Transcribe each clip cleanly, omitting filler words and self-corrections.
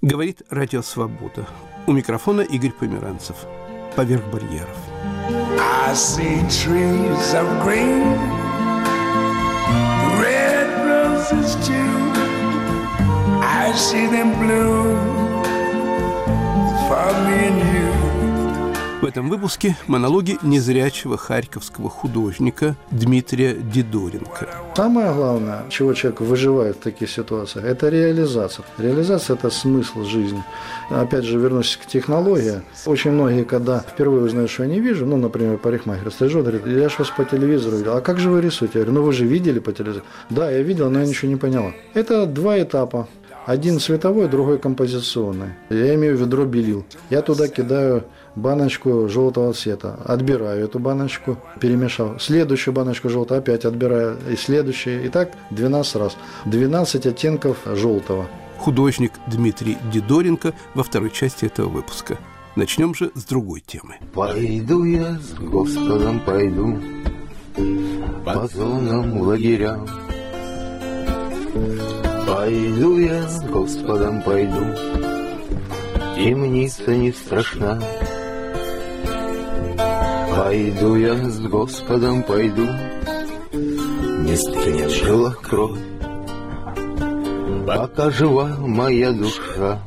Говорит Радио Свобода. У микрофона Игорь Померанцев. Поверх барьеров. I see trees of green, red roses too. I see them blue for me and you. В этом выпуске монологи незрячего харьковского художника Дмитрия Дидоренко. Самое главное, чего человек выживает в таких ситуациях, это реализация. Реализация – это смысл жизни. Опять же, вернусь к технологии. Очень многие, когда впервые узнают, что я не вижу, например, парикмахер стрижет, говорит, я же вас по телевизору видел. А как же вы рисуете? Я говорю, вы же видели по телевизору? Да, я видел, но я ничего не поняла. Это два этапа. Один цветовой, другой композиционный. Я имею в виду белил. Я туда кидаю баночку желтого цвета. Отбираю эту баночку, перемешал. Следующую баночку желтого опять отбираю. И следующую. И так 12 раз. 12 оттенков желтого. Художник Дмитрий Дидоренко во второй части этого выпуска. Начнем же с другой темы. Пойду я с Господом, пойду по зонам лагерям. Пойду я с Господом, пойду, темница не страшна. Пойду я с Господом, пойду, не стынет жила кровь, пока жива моя душа.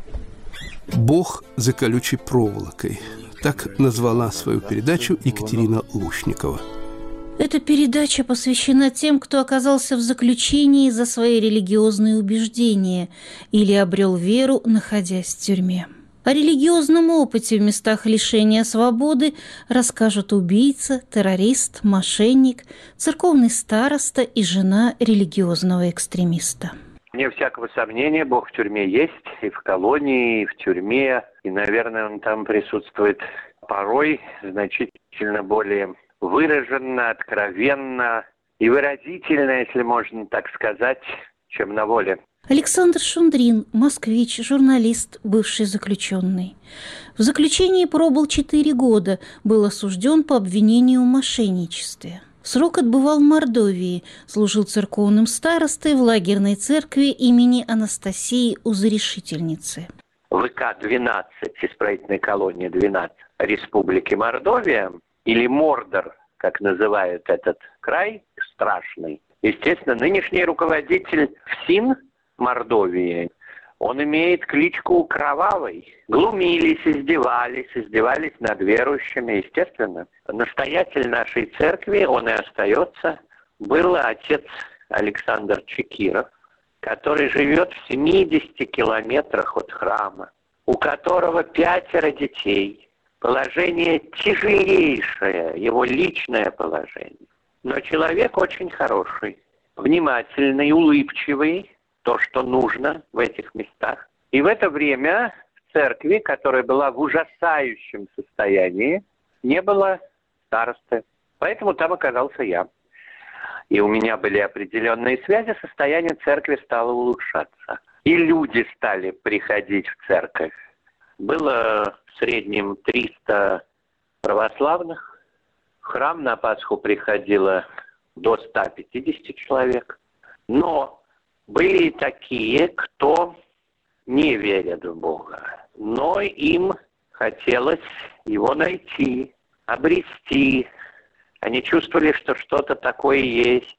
«Бог за колючей проволокой» – так назвала свою передачу Екатерина Лушникова. Эта передача посвящена тем, кто оказался в заключении за свои религиозные убеждения или обрел веру, находясь в тюрьме. О религиозном опыте в местах лишения свободы расскажут убийца, террорист, мошенник, церковный староста и жена религиозного экстремиста. Вне всякого сомнения, Бог в тюрьме есть, и в колонии, и в тюрьме, и, наверное, он там присутствует порой значительно более выраженно, откровенно и выразительно, если можно так сказать, чем на воле. Александр Шундрин, москвич, журналист, бывший заключенный. В заключении пробыл 4 года, был осужден по обвинению в мошенничестве. Срок отбывал в Мордовии, служил церковным старостой в лагерной церкви имени Анастасии Узрешительницы. ВК-12, исправительной колонии 12 Республики Мордовия, или Мордор, как называют этот край, страшный. Естественно, нынешний руководитель ФСИН Мордовии, он имеет кличку Кровавый. Глумились, издевались над верующими, естественно. Настоятель нашей церкви, он и остается, был отец Александр Чекиров, который живет в 70 километрах от храма, у которого 5 детей. Положение тяжелейшее, его личное положение. Но человек очень хороший, внимательный, улыбчивый, то, что нужно в этих местах. И в это время в церкви, которая была в ужасающем состоянии, не было старосты. Поэтому там оказался я. И у меня были определенные связи, состояние церкви стало улучшаться. И люди стали приходить в церковь. Было в среднем 300 православных. В храм на Пасху приходило до 150 человек. Но были и такие, кто не верит в Бога. Но им хотелось его найти, обрести. Они чувствовали, что что-то такое есть.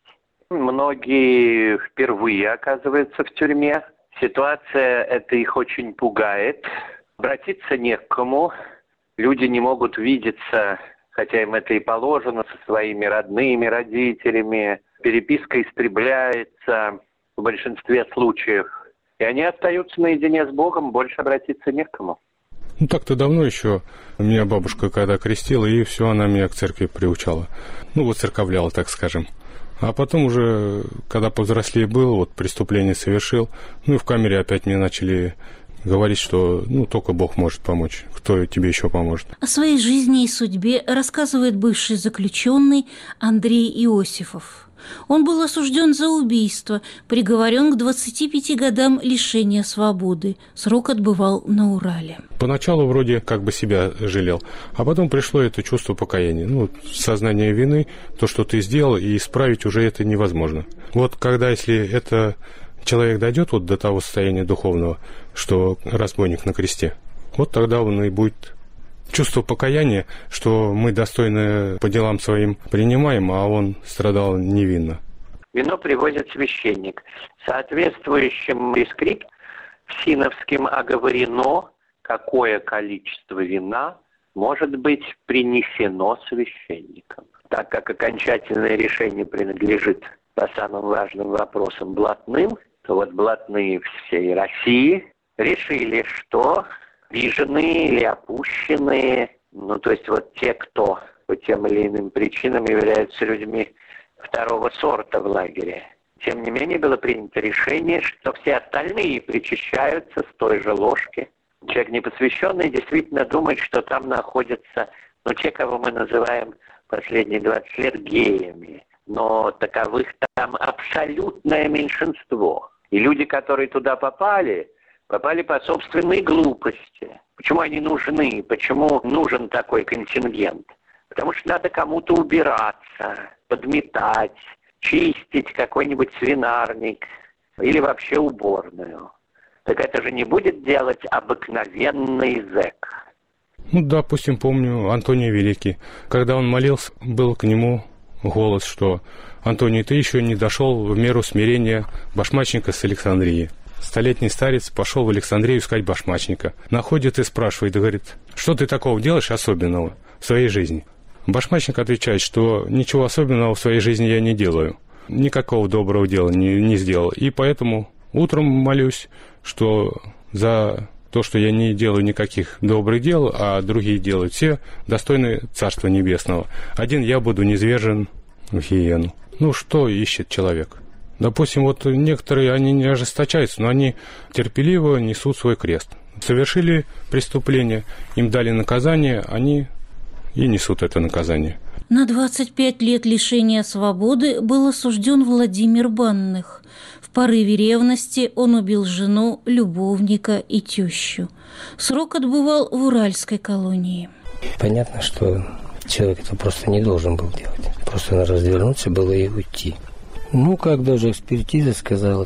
Многие впервые оказываются в тюрьме. Ситуация эта их очень пугает. Обратиться не к кому. Люди не могут видеться, хотя им это и положено, со своими родными, родителями. Переписка истребляется в большинстве случаев. И они остаются наедине с Богом, больше обратиться не к кому. Так-то давно еще меня бабушка когда крестила, и все, она меня к церкви приучала. Воцерковляла, так скажем. А потом уже, когда повзрослее был, преступление совершил, и в камере опять мне начали говорить, что только Бог может помочь. Кто тебе еще поможет? О своей жизни и судьбе рассказывает бывший заключенный Андрей Иосифов. Он был осужден за убийство, приговорен к 25 годам лишения свободы. Срок отбывал на Урале. Поначалу вроде как бы себя жалел, а потом пришло это чувство покаяния. Сознание вины, то, что ты сделал, и исправить уже это невозможно. Когда если это человек дойдет вот до того состояния духовного, что разбойник на кресте, вот тогда он и будет чувство покаяния, что мы достойно по делам своим принимаем, а он страдал невинно. Вино привозит священник. Соответствующим рескрипт в Синовском оговорено, какое количество вина может быть принесено священником. Так как окончательное решение принадлежит по самым важным вопросам блатным, то вот блатные всей России решили, что обиженные или опущенные, то есть вот те, кто по тем или иным причинам являются людьми второго сорта в лагере. Тем не менее, было принято решение, что все остальные причащаются с той же ложки. Человек непосвященный действительно думает, что там находятся, те, кого мы называем последние 20 лет геями. Но таковых там абсолютное меньшинство. И люди, которые туда попали по собственной глупости. Почему они нужны? Почему нужен такой контингент? Потому что надо кому-то убираться, подметать, чистить какой-нибудь свинарник или вообще уборную. Так это же не будет делать обыкновенный зэк. Допустим, помню Антоний Великий. Когда он молился, был к нему голос, что «Антоний, ты еще не дошел в меру смирения башмачника с Александрии». Столетний старец пошел в Александрию искать башмачника. Находит и спрашивает, говорит, что ты такого делаешь особенного в своей жизни? Башмачник отвечает, что ничего особенного в своей жизни я не делаю. Никакого доброго дела не сделал. И поэтому утром молюсь, что за то, что я не делаю никаких добрых дел, а другие делают все, достойны Царства Небесного. Один я буду низвержен в гиену. Что ищет человек? Допустим, вот некоторые, они не ожесточаются, но они терпеливо несут свой крест. Совершили преступление, им дали наказание, они и несут это наказание. На 25 лет лишения свободы был осужден Владимир Банных. В порыве ревности он убил жену, любовника и тещу. Срок отбывал в Уральской колонии. Понятно, что человек это просто не должен был делать. Просто надо развернуться было и уйти. Как даже экспертиза сказала,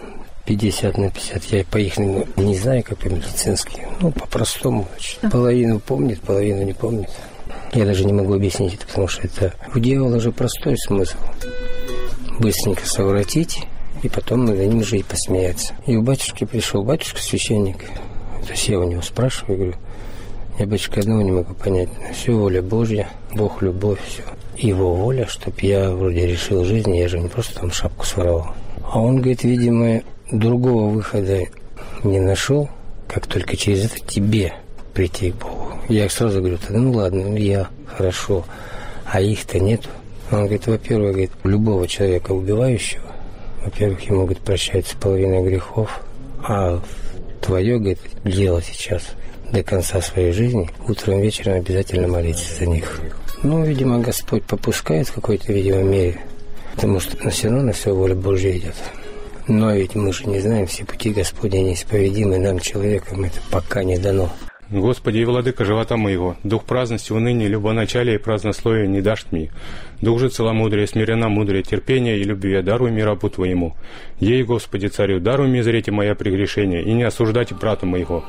50 на 50. Я по их не знаю, как по-медицински. По-простому. Половину помнит, половину не помнит. Я даже не могу объяснить это, потому что это у дьявола же простой смысл. Быстренько совратить, и потом над ним же и посмеяться. И у батюшки пришел батюшка, священник. То есть я у него спрашиваю, говорю, я, батюшка, одного не могу понять. Все воля Божья, Бог, любовь, все. Его воля, чтоб я вроде решил жизнь, я же не просто шапку своровал. А он, говорит, видимо, другого выхода не нашел, как только через это тебе прийти к Богу. Я сразу говорю, ладно, я, хорошо, а их-то нету. Он говорит, во-первых, говорит, любого человека убивающего, во-первых, ему, говорит, прощается половина грехов, а твое, говорит, дело сейчас до конца своей жизни, утром, вечером обязательно молиться за них. Видимо, Господь попускает в какой-то, мере, потому что все равно на все воля Божья идет. Но ведь мы же не знаем, все пути Господни неисповедимы, нам, человекам, это пока не дано. Господи и владыка живота моего, дух праздности, уныния, любоначалия и празднословия не дашь мне. Дух же целомудрия, смиренно мудрия, терпения и любви, даруй мне рабу Твоему. Ей, Господи, царю, даруй мне зрите моя прегрешения, и не осуждайте брата моего.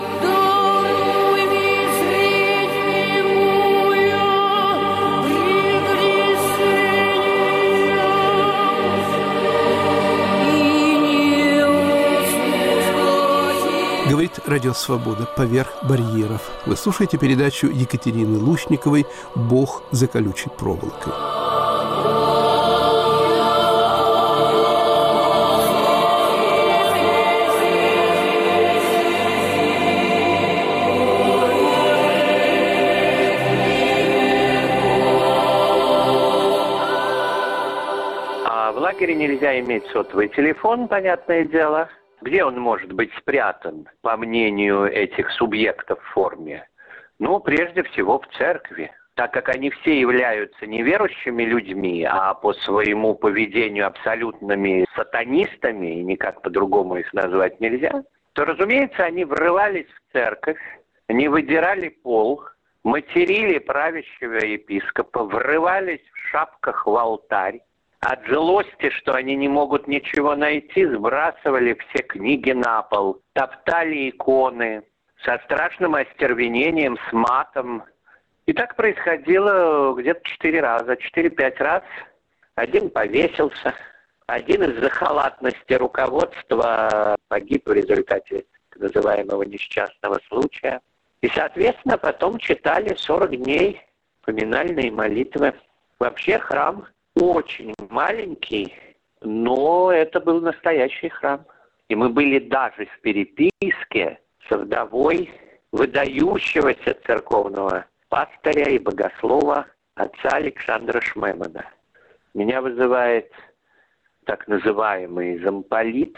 Говорит Радио Свобода «Поверх барьеров». Вы слушаете передачу Екатерины Лучниковой «Бог за колючей проволокой». А в лагере нельзя иметь сотовый телефон, понятное дело. Где он может быть спрятан, по мнению этих субъектов в форме? Прежде всего в церкви. Так как они все являются неверующими людьми, а по своему поведению абсолютными сатанистами, и никак по-другому их назвать нельзя, то, разумеется, они врывались в церковь, не выдирали пол, материли правящего епископа, врывались в шапках в алтарь, От злости, что они не могут ничего найти, сбрасывали все книги на пол, топтали иконы со страшным остервенением, с матом. И так происходило где-то 4-5 раз. Один повесился, один из-за халатности руководства погиб в результате так называемого несчастного случая. И, соответственно, потом читали 40 дней поминальные молитвы. Вообще храм очень маленький, но это был настоящий храм. И мы были даже в переписке со вдовой выдающегося церковного пастыря и богослова отца Александра Шмемана. Меня вызывает так называемый замполит,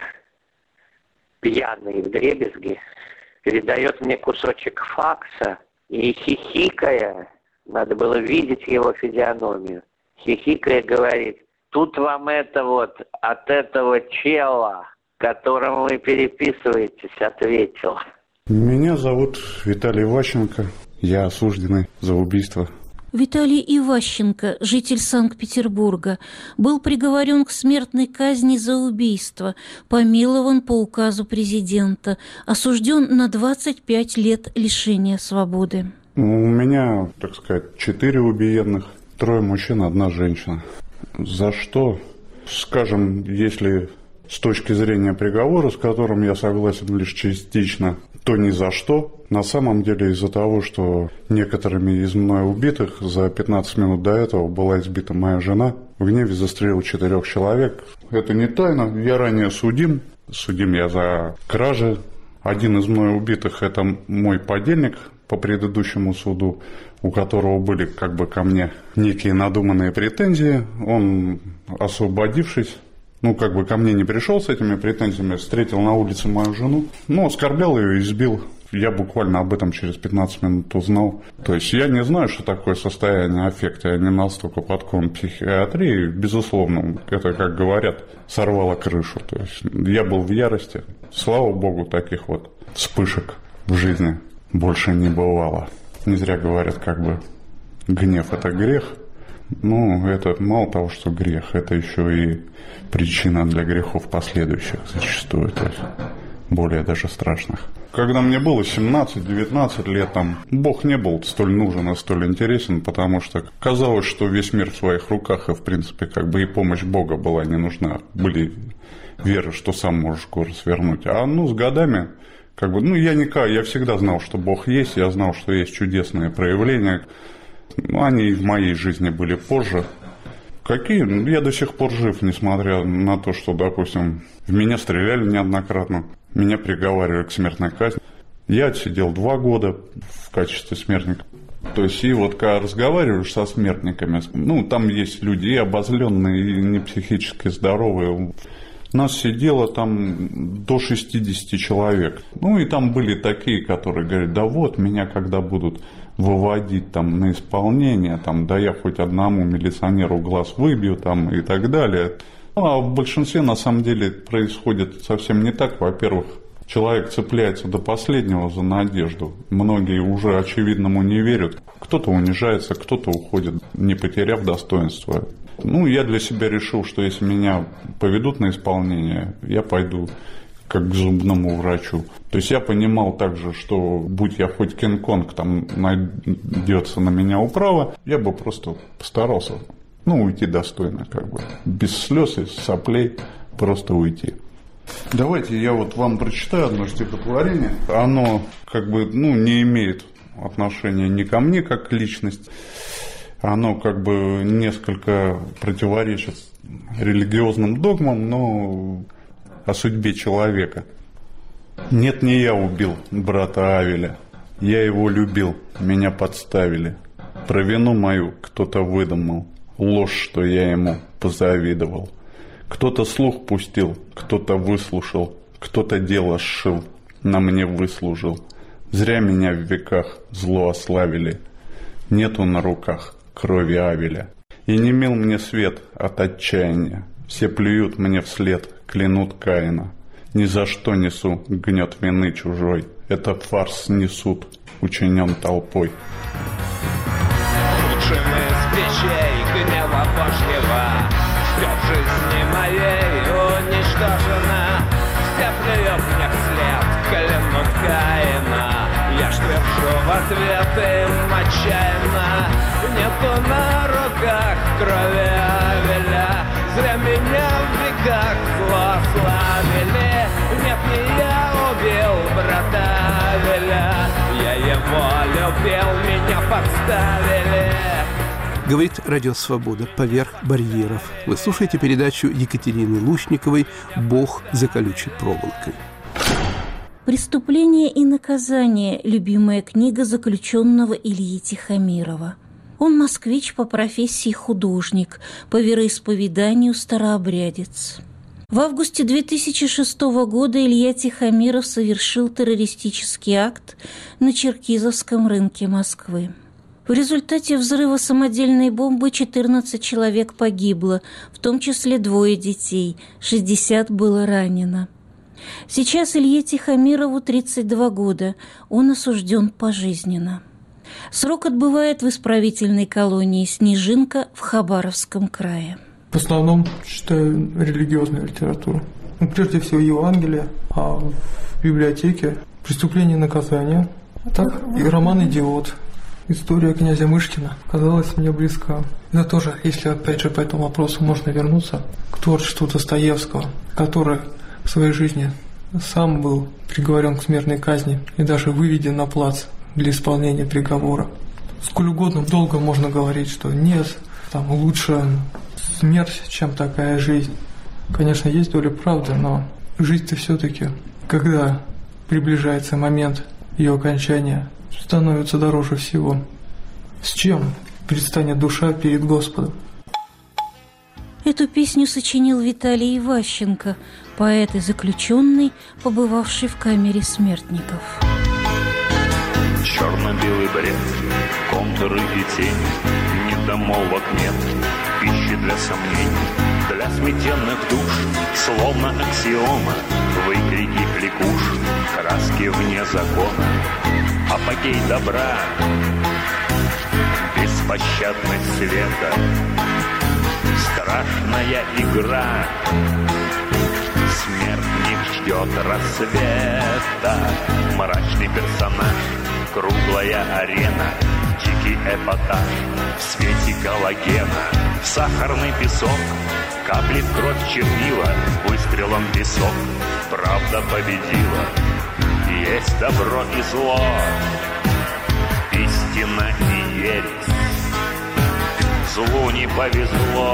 пьяный вдребезги, передает мне кусочек факса и, хихикая, надо было видеть его физиономию, хихикая говорит: тут вам это вот от этого чела, которому вы переписываетесь, ответил. Меня зовут Виталий Иващенко, я осужденный за убийство. Виталий Иващенко, житель Санкт-Петербурга, был приговорен к смертной казни за убийство, помилован по указу президента, осужден на 25 лет лишения свободы. У меня, так сказать, 4 убиенных, 3 мужчин, 1 женщина. За что? Скажем, если с точки зрения приговора, с которым я согласен лишь частично, то ни за что. На самом деле из-за того, что некоторыми из мной убитых за 15 минут до этого была избита моя жена, в гневе застрелил 4 человек. Это не тайна, я ранее судим. Судим я за кражи. Один из мной убитых – это мой подельник по предыдущему суду, у которого были как бы ко мне некие надуманные претензии. Он, освободившись, как бы ко мне не пришел с этими претензиями, встретил на улице мою жену, оскорблял ее, избил. Я буквально об этом через 15 минут узнал. То есть я не знаю, что такое состояние аффекта, я не настолько подкован психиатрии. Безусловно, это, как говорят, сорвало крышу. То есть я был в ярости. Слава богу, таких вот вспышек в жизни больше не бывало. Не зря говорят, как бы, гнев – это грех. Это мало того, что грех, это еще и причина для грехов последующих зачастую, то есть более даже страшных. Когда мне было 17-19 лет, Бог не был столь нужен и столь интересен, потому что казалось, что весь мир в своих руках, и в принципе и помощь Бога была не нужна. Были веры, что сам можешь горы свернуть. А с годами, я всегда знал, что Бог есть, я знал, что есть чудесные проявления. Они и в моей жизни были позже. Какие? Я до сих пор жив, несмотря на то, что, допустим, в меня стреляли неоднократно, меня приговаривали к смертной казни. Я отсидел 2 года в качестве смертника. То есть, и вот когда разговариваешь со смертниками, там есть люди и обозленные, и не психически здоровые. Нас сидело там до 60 человек. И там были такие, которые говорят: да вот, меня когда будут выводить на исполнение, да я хоть одному милиционеру глаз выбью и так далее. А в большинстве на самом деле происходит совсем не так. Во-первых, человек цепляется до последнего за надежду. Многие уже очевидному не верят. Кто-то унижается, кто-то уходит, не потеряв достоинства. Я для себя решил, что если меня поведут на исполнение, я пойду как к зубному врачу. То есть я понимал также, что будь я хоть Кинг-Конг, найдется на меня управа, я бы просто постарался, уйти достойно, без слез и соплей, просто уйти. Давайте я вам прочитаю одно стихотворение. Оно не имеет отношения ни ко мне как к личности. Оно несколько противоречит религиозным догмам, но о судьбе человека. Нет, не я убил брата Авеля, я его любил, меня подставили. Про вину мою кто-то выдумал, ложь, что я ему позавидовал. Кто-то слух пустил, кто-то выслушал, кто-то дело сшил, на мне выслужил. Зря меня в веках зло ославили, нету на руках крови Авеля. И не мил мне свет от отчаяния, все плюют мне вслед, клянут Каина. Ни за что несу гнет вины чужой, это фарс не суд, учинен толпой. Лучшими с печей гнева Божьего Все в жизни моей уничтожено. Все плюют мне вслед, клянут Каина. Я ж твержу в ответ им отчаянно. Нету на руках крови Авеля. Зря меня в веках злословили. Нет, не я убил брата Авеля. Я его любил, меня подставили. Говорит Радио Свобода «Поверх барьеров». Вы слушаете передачу Екатерины Лучниковой «Бог за колючей проволокой». «Преступление и наказание» – любимая книга заключенного Ильи Тихомирова. Он москвич по профессии художник, по вероисповеданию старообрядец. В августе 2006 года Илья Тихомиров совершил террористический акт на Черкизовском рынке Москвы. В результате взрыва самодельной бомбы 14 человек погибло, в том числе 2 детей, 60 было ранено. Сейчас Илье Тихомирову 32 года, он осужден пожизненно. Срок отбывает в исправительной колонии «Снежинка» в Хабаровском крае. В основном читаю религиозную литературу. Прежде всего Евангелие, а в библиотеке «Преступление и наказание», а так и роман «Идиот». История князя Мышкина казалась мне близка. Это тоже, если опять же по этому вопросу можно вернуться к творчеству Достоевского, который в своей жизни сам был приговорен к смертной казни и даже выведен на плац для исполнения приговора. Сколь угодно долго можно говорить, что нет, там лучше смерть, чем такая жизнь. Конечно, есть доля правды, но жизнь-то все-таки, когда приближается момент ее окончания, становится дороже всего. С чем предстанет душа перед Господом? Эту песню сочинил Виталий Иващенко, поэт и заключенный, побывавший в камере смертников. Черно-белый бред, контуры и тени, недомолвок нет, пищи для сомнений, для сметенных душ, словно аксиома, выкрики кликуш, краски вне закона, апогей добра, беспощадность света, страшная игра. Смертник ждет рассвета, мрачный персонаж, круглая арена, дикий эпатаж в свете галогена, сахарный песок, капли в кровь чернила, выстрелом в висок. Правда победила, есть добро и зло, истина и ересь. Злу не повезло,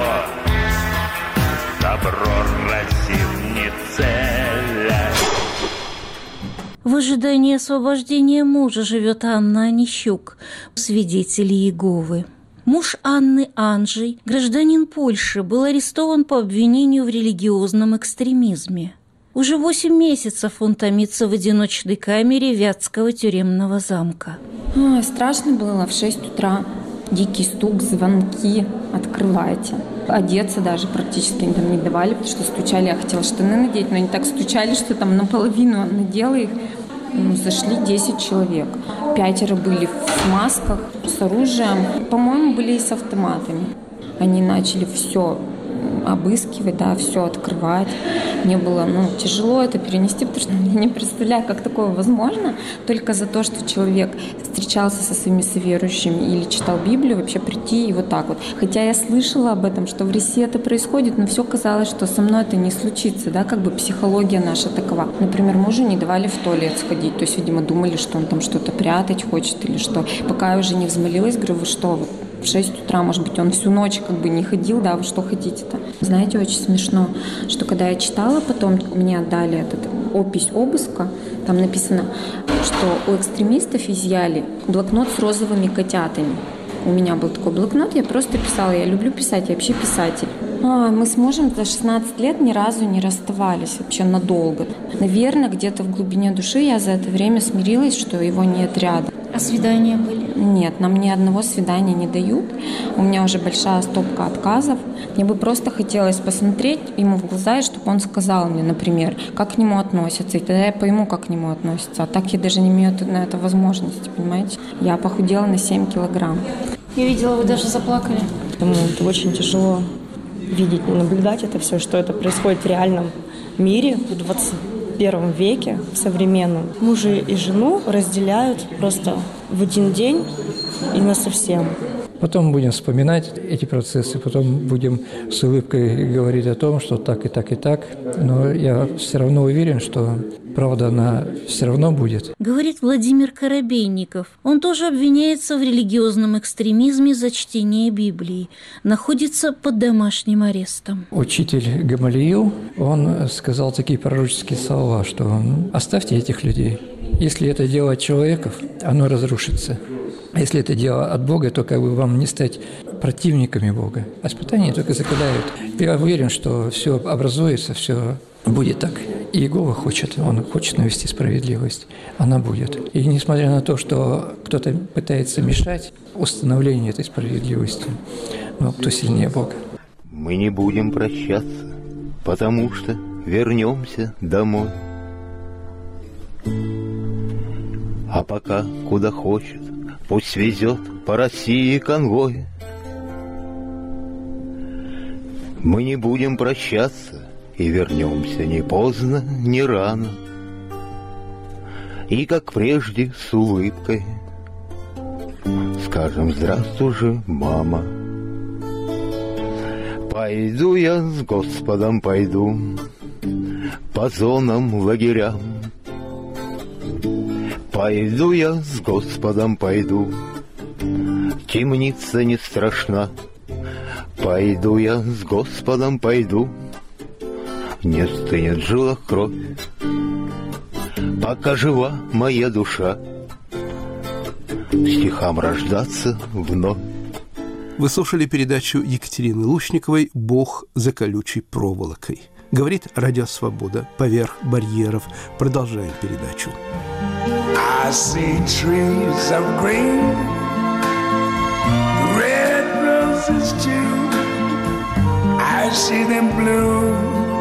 добро разит не целя. В ожидании освобождения мужа живет Анна Онищук, свидетель Иеговы. Муж Анны, Анджей, гражданин Польши, был арестован по обвинению в религиозном экстремизме. Уже 8 месяцев он томится в одиночной камере Вятского тюремного замка. Ой, страшно было в 6 утра. Дикий стук, звонки, открывайте. Одеться даже практически там не давали, потому что стучали. Я хотела штаны надеть, но они так стучали, что там наполовину надела их. Зашли 10 человек. 5 были в масках, с оружием. По-моему, были и с автоматами. Они начали все обыскивать, да, все открывать. Мне было тяжело это перенести, потому что я не представляю, как такое возможно. Только за то, что человек встречался со своими соверующими или читал Библию, вообще прийти и вот так вот. Хотя я слышала об этом, что в России это происходит, но все казалось, что со мной это не случится, да, как бы психология наша такова. Например, мужу не давали в туалет сходить, то есть, видимо, думали, что он там что-то прятать хочет или что. Пока я уже не взмолилась, говорю, вы что, в 6 утра, может быть, он всю ночь как бы не ходил, да, вы что хотите-то? Знаете, очень смешно, что когда я читала, потом мне отдали опись обыска, там написано, что у экстремистов изъяли блокнот с розовыми котятами. У меня был такой блокнот, я просто писала, я люблю писать, я вообще писатель. Мы с мужем за 16 лет ни разу не расставались вообще надолго. Наверное, где-то в глубине души я за это время смирилась, что его нет рядом. А свидания были? Нет, нам ни одного свидания не дают. У меня уже большая стопка отказов. Мне бы просто хотелось посмотреть ему в глаза, и чтобы он сказал мне, например, как к нему относятся, и тогда я пойму, как к нему относятся. А так я даже не имею на это возможности, понимаете? Я похудела на 7 килограмм. Я видела, вы даже заплакали. Это очень тяжело видеть, наблюдать это все, что это происходит в реальном мире в 21 веке, в современном. Мужа и жену разделяют просто в один день и насовсем. Потом будем вспоминать эти процессы, потом будем с улыбкой говорить о том, что так и так и так. Но я все равно уверен, что правда, она все равно будет. Говорит Владимир Коробейников. Он тоже обвиняется в религиозном экстремизме за чтение Библии. Находится под домашним арестом. Учитель Гамалиил, он сказал такие пророческие слова, что оставьте этих людей. Если это дело от человеков, оно разрушится. А если это дело от Бога, то как бы вам не стать противниками Бога. А испытания только закаляют. Я уверен, что все образуется, все будет так. И Иегова хочет, он хочет навести справедливость. Она будет. И несмотря на то, что кто-то пытается мешать установлению этой справедливости, но кто сильнее Бога? Мы не будем прощаться, потому что вернемся домой. А пока куда хочет, пусть везет по России конвой. Мы не будем прощаться и вернемся ни поздно, ни рано. И, как прежде, с улыбкой скажем: здравствуй же, мама. Пойду я с Господом, пойду по зонам, лагерям. Пойду я с Господом, пойду, темница не страшна. Пойду я с Господом, пойду, не стынет в жилах кровь, пока жива моя душа, стихам рождаться вновь. Вы слушали передачу Екатерины Лучниковой «Бог за колючей проволокой». Говорит Радио Свобода. Поверх барьеров. Продолжаем передачу. I see trees of green, red roses too. I see them bloom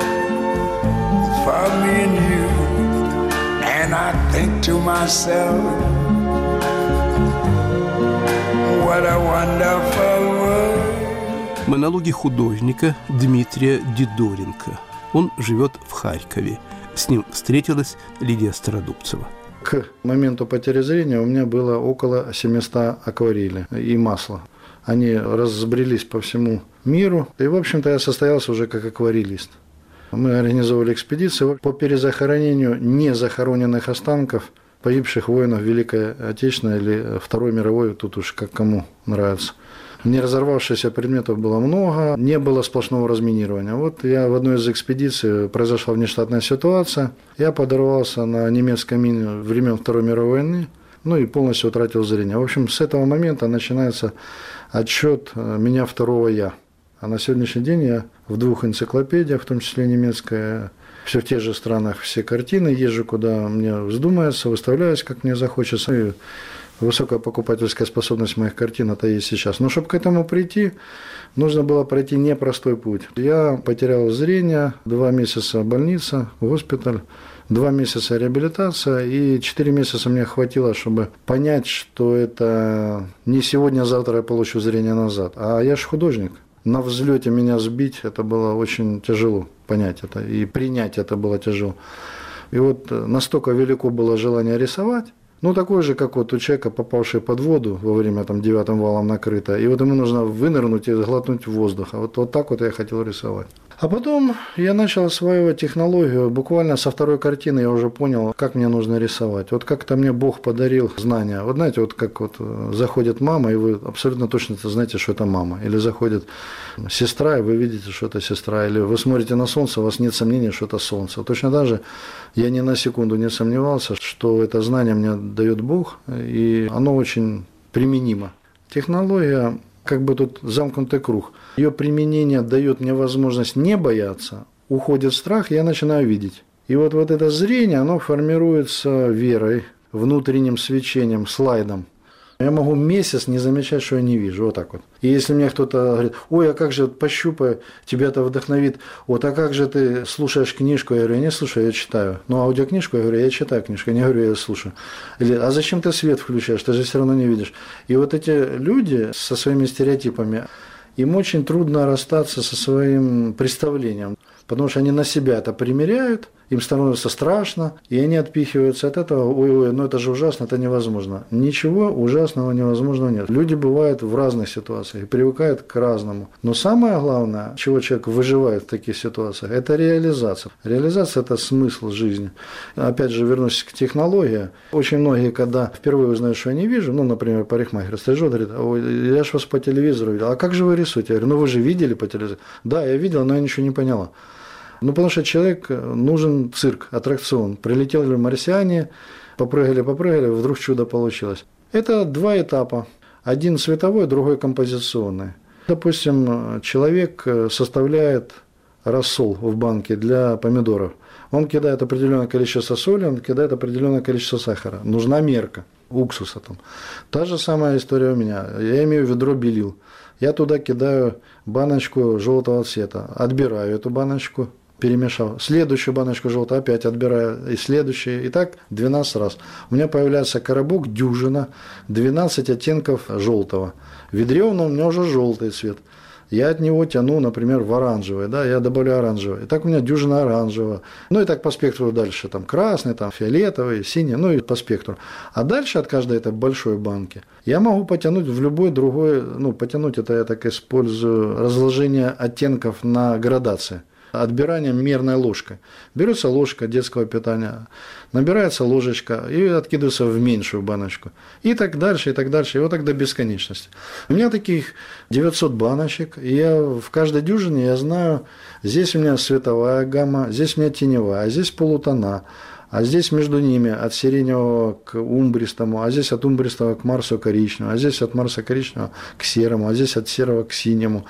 for me and you. And I think to myself, what a wonderful world. Монологи художника Дмитрия Дидоренко. Он живет в Харькове. С ним встретилась Лидия Стародубцева. К моменту потери зрения у меня было около 700 акварелей и масла. Они разбрелись по всему миру. И, в общем-то, я состоялся уже как акварелист. Мы организовали экспедицию по перезахоронению незахороненных останков погибших воинов Великой Отечественной или Второй мировой, тут уж как кому нравится. Не разорвавшихся предметов было много, не было сплошного разминирования. Вот я в одной из экспедиций, произошла внештатная ситуация, я подорвался на немецкой мине времен Второй мировой войны, ну и полностью утратил зрение. В общем, с этого момента начинается отсчет меня второго «я». А на сегодняшний день я в 2 энциклопедиях, в том числе немецкая, все в тех же странах, все картины, езжу, куда мне вздумается, выставляюсь, как мне захочется. И высокая покупательская способность моих картин это есть сейчас. Но чтобы к этому прийти, нужно было пройти непростой путь. Я потерял зрение, 2 месяца больница, госпиталь, 2 месяца реабилитация, и 4 месяца мне хватило, чтобы понять, что это не сегодня-завтра я получу зрение назад. А я же художник. На взлете меня сбить, это было очень тяжело понять это, и принять это было тяжело. И вот настолько велико было желание рисовать, ну, такой же, как вот у человека, попавший под воду во время 9-м валом накрыто, и вот ему нужно вынырнуть и глотнуть воздуха. Вот так вот я хотел рисовать. А потом я начал осваивать технологию. Буквально со 2-й картины я уже понял, как мне нужно рисовать. Вот как-то мне Бог подарил знания. Вот знаете, вот как вот заходит мама, и вы абсолютно точно знаете, что это мама. Или заходит сестра, и вы видите, что это сестра. Или вы смотрите на солнце, у вас нет сомнений, что это солнце. Точно так же я ни на секунду не сомневался, что это знание мне дает Бог, и оно очень применимо. Технология, как бы тут замкнутый круг. Ее применение дает мне возможность не бояться, уходит страх, и я начинаю видеть. И вот это зрение, оно формируется верой, внутренним свечением, слайдом. Я могу месяц не замечать, что я не вижу, вот так вот. И если мне кто-то говорит: ой, а как же, пощупай, тебя это вдохновит, вот, а как же ты слушаешь книжку? Я говорю: я не слушаю, я читаю. Ну, аудиокнижку, я говорю: я читаю книжку, я не говорю, я слушаю. Или: а зачем ты свет включаешь, ты же все равно не видишь. И вот эти люди со своими стереотипами, им очень трудно расстаться со своим представлением, потому что они на себя это примеряют, им становится страшно, и они отпихиваются от этого. Ой-ой, ну это же ужасно, это невозможно. Ничего ужасного невозможного нет. Люди бывают в разных ситуациях и привыкают к разному. Но самое главное, чего человек выживает в таких ситуациях, это реализация. Реализация – это смысл жизни. Опять же, вернусь к технологии. Очень многие, когда впервые узнают, что я не вижу, ну, например, парикмахер стрижет, говорит: ой, я же вас по телевизору видел. А как же вы рисуете? Я говорю: ну вы же видели по телевизору. Да, я видел, но я ничего не поняла. Ну, потому что человек нужен цирк, аттракцион. Прилетели марсиане, попрыгали, вдруг чудо получилось. Это два этапа. Один световой, другой композиционный. Допустим, человек составляет рассол в банке для помидоров. Он кидает определенное количество соли, он кидает определенное количество сахара. Нужна мерка, уксуса там. Та же самая история у меня. Я имею ведро белил. Я туда кидаю баночку желтого цвета. Отбираю эту баночку, перемешал. Следующую баночку желтого опять отбираю. И следующую. И так 12 раз. У меня появляется коробок, дюжина, 12 оттенков желтого. В ведре у меня уже желтый цвет. Я от него тяну, например, в оранжевый, да, я добавляю оранжевый. И так у меня дюжина оранжевого. Ну и так по спектру дальше, там красный, там фиолетовый, синий, ну и по спектру. А дальше от каждой этой большой банки я могу потянуть в любой другой, ну потянуть это я так использую разложение оттенков на градации. Отбирание мерной ложкой. Берется ложка детского питания, набирается ложечка и откидывается в меньшую баночку. И так дальше, и вот так до бесконечности. У меня таких 900 баночек, и я в каждой дюжине я знаю, здесь у меня световая гамма, здесь у меня теневая, а здесь полутона. А здесь между ними от сиреневого к умбристому, а здесь от умбристого к Марсу коричневому, а здесь от Марса коричневого к серому, а здесь от серого к синему.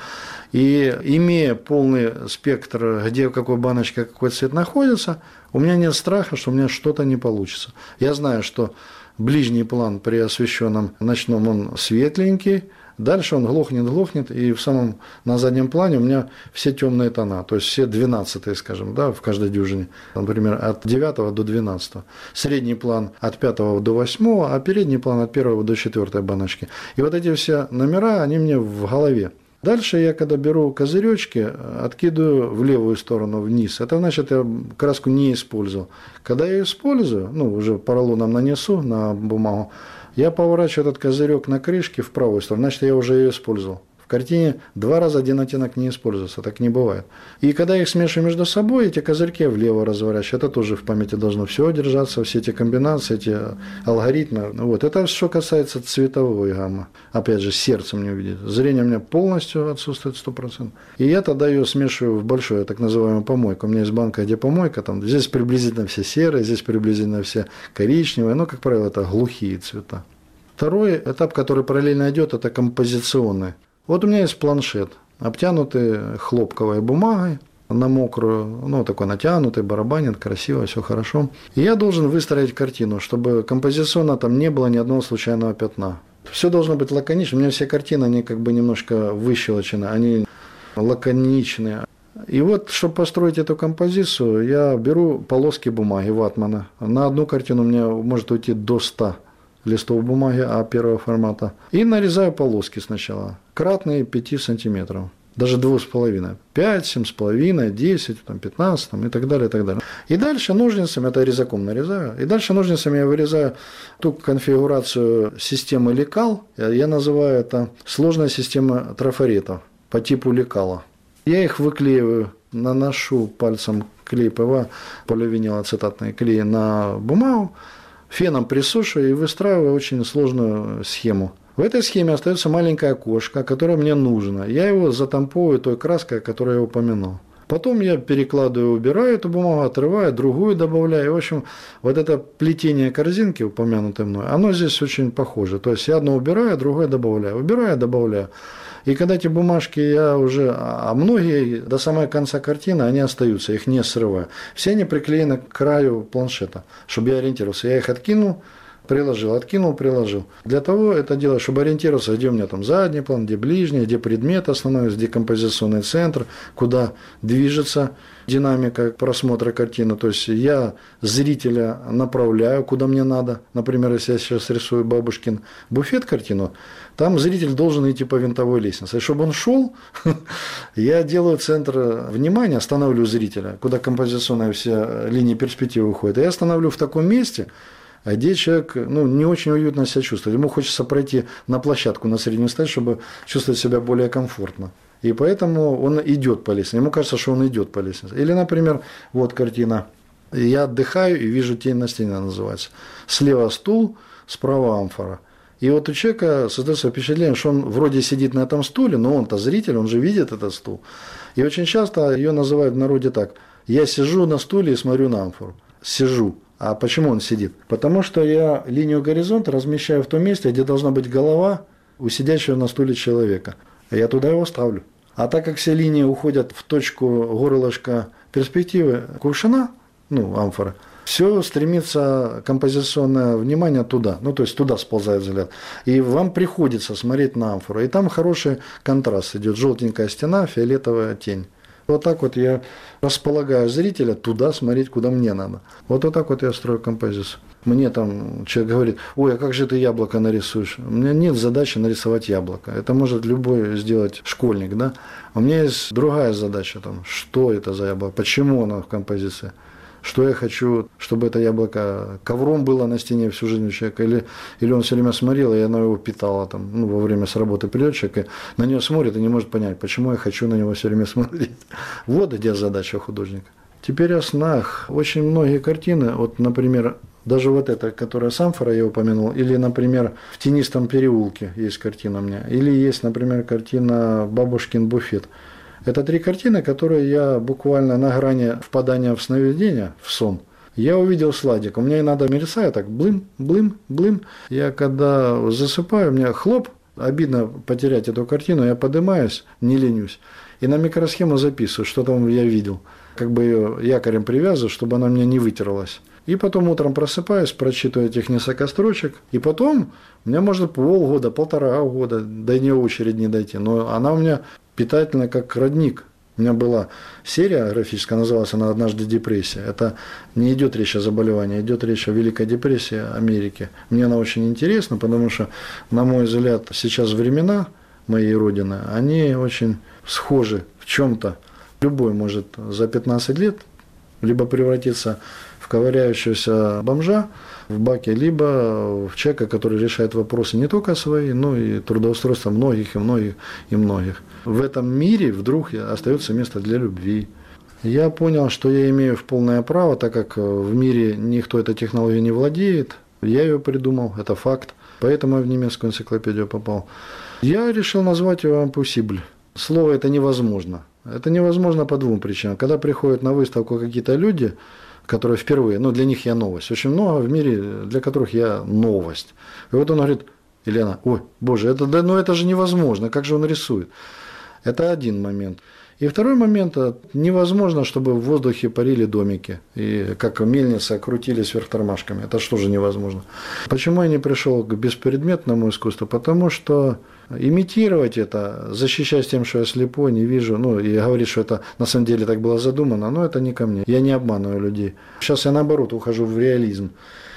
И имея полный спектр, где в какой баночке какой цвет находится, у меня нет страха, что у меня что-то не получится. Я знаю, что ближний план при освещенном ночном он светленький, дальше он глохнет, и на заднем плане у меня все темные тона, то есть все 12-е, скажем, да, в каждой дюжине, например, от 9 до 12. Средний план от 5 до 8, а передний план от 1 до 4 баночки. И вот эти все номера, они мне в голове. Дальше я, когда беру козыречки, откидываю в левую сторону вниз. Это значит, я краску не использовал. Когда я использую, ну, уже поролоном нанесу на бумагу, я поворачиваю этот козырек на крышке в правую сторону, значит, я уже ее использовал. В картине 2 раза один оттенок не используется, так не бывает. И когда я их смешиваю между собой, эти козырьки я влево разворачиваю. Это тоже в памяти должно все держаться, все эти комбинации, эти алгоритмы. Вот. Это что касается цветовой гаммы. Опять же, сердцем не увидеть. Зрение у меня полностью отсутствует 100%. И я тогда ее смешиваю в большую, так называемую помойку. У меня есть банка, где помойка, там, здесь приблизительно все серые, здесь приблизительно все коричневые. Но, как правило, это глухие цвета. Второй этап, который параллельно идет, это композиционный. Вот у меня есть планшет, обтянутый хлопковой бумагой, на мокрую, ну, такой натянутый, барабанит, красиво, все хорошо. И я должен выстроить картину, чтобы композиционно там не было ни одного случайного пятна. Все должно быть лаконично. У меня все картины, они как бы немножко выщелочены, они лаконичные. И вот, чтобы построить эту композицию, я беру полоски бумаги ватмана. На одну картину у меня может уйти до 100 листов бумаги А1 формата. И нарезаю полоски сначала, кратные 5 сантиметров, даже 2,5, 5, 7,5, 10, 15 и так далее, и так далее. И дальше ножницами, это резаком нарезаю, и дальше ножницами я вырезаю ту конфигурацию системы лекал, я называю это сложная система трафаретов по типу лекала. Я их выклеиваю, наношу пальцем клей ПВА, поливинилацетатный клей на бумагу, феном присушиваю и выстраиваю очень сложную схему. В этой схеме остается маленькое окошко, которое мне нужно. Я его затамповываю той краской, которую я упомянул. Потом я перекладываю, убираю эту бумагу, отрываю, другую добавляю. В общем, вот это плетение корзинки, упомянутое мной, оно здесь очень похоже. То есть я одно убираю, другое добавляю, убираю, добавляю. И когда эти бумажки я уже, а многие до самого конца картины, они остаются, их не срываю. Все они приклеены к краю планшета, чтобы я ориентировался. Я их откинул, приложил, откинул, приложил. Для того это делаю, чтобы ориентироваться, где у меня там задний план, где ближний, где предмет основной, где композиционный центр, куда движется динамика просмотра картины. То есть я зрителя направляю, куда мне надо. Например, если я сейчас рисую бабушкин буфет картину, там зритель должен идти по винтовой лестнице. И чтобы он шел, я делаю центр внимания, останавливаю зрителя, куда композиционные все линии перспективы уходят. И я остановлю в таком месте, где человек не очень уютно себя чувствует. Ему хочется пройти на площадку, на среднюю стадию, чтобы чувствовать себя более комфортно. И поэтому он идет по лестнице. Ему кажется, что он идет по лестнице. Или, например, вот картина. Я отдыхаю и вижу тень на стене, называется. Слева стул, справа амфора. И вот у человека создается впечатление, что он вроде сидит на этом стуле, но он-то зритель, он же видит этот стул. И очень часто ее называют в народе так. Я сижу на стуле и смотрю на амфору. Сижу. А почему он сидит? Потому что я линию горизонта размещаю в том месте, где должна быть голова у сидящего на стуле человека. Я туда его ставлю. А так как все линии уходят в точку горлышка перспективы кувшина, амфора, все стремится композиционное внимание туда, то есть туда сползает взгляд. И вам приходится смотреть на амфору. И там хороший контраст идет. Желтенькая стена, фиолетовая тень. Вот так вот я располагаю зрителя туда смотреть, куда мне надо. Вот так вот я строю композицию. Мне там человек говорит: ой, а как же ты яблоко нарисуешь? У меня нет задачи нарисовать яблоко. Это может любой сделать школьник, да? У меня есть другая задача, что это за яблоко, почему оно в композиции. Что я хочу, чтобы это яблоко ковром было на стене всю жизнь у человека, или он все время смотрел, и оно его питало во время с работы придет человек, и на него смотрит и не может понять, почему я хочу на него все время смотреть. Вот где задача художника. Теперь о снах. Очень многие картины, вот, например, даже вот эта, которая с амфорой я упомянул, или, например, в «Тенистом переулке» есть картина у меня, или есть, например, картина «Бабушкин буфет». Это 3 картины, которые я буквально на грани впадания в сновидение, в сон. Я увидел сладик. У меня иногда мерцает так, блым, блым, блым. Я когда засыпаю, у меня хлоп, обидно потерять эту картину, я поднимаюсь, не ленюсь. И на микросхему записываю, что там я видел. Как бы ее якорем привязываю, чтобы она мне не вытерлась. И потом утром просыпаюсь, прочитываю этих несколько строчек. И потом у меня может полгода, 1,5 года до нее очередь не дойти. Но она у меня питательная, как родник. У меня была серия графическая, называлась она «Однажды депрессия». Это не идет речь о заболевании, идет речь о Великой депрессии Америки. Мне она очень интересна, потому что, на мой взгляд, сейчас времена моей родины, они очень схожи в чем-то. Любой может за 15 лет либо превратиться в ковыряющегося бомжа в баке, либо в человека, который решает вопросы не только свои, но и трудоустройства многих и многих и многих. В этом мире вдруг остается место для любви. Я понял, что я имею полное право, так как в мире никто этой технологией не владеет. Я ее придумал, это факт. Поэтому я в немецкую энциклопедию попал. Я решил назвать его «impossible». Слово это невозможно. Это невозможно по 2 причинам. Когда приходят на выставку какие-то люди, которые впервые, для них я новость. Очень много в мире, для которых я новость. И вот он говорит: Елена, ой, боже, это же невозможно, как же он рисует? Это один момент. И второй момент, невозможно, чтобы в воздухе парили домики, и как мельница крутились вверх тормашками. Это что же невозможно? Почему я не пришел к беспредметному искусству? Потому что имитировать это, защищаясь тем, что я слепой, не вижу, и говорить, что это на самом деле так было задумано, это не ко мне. Я не обманываю людей. Сейчас я, наоборот, ухожу в реализм.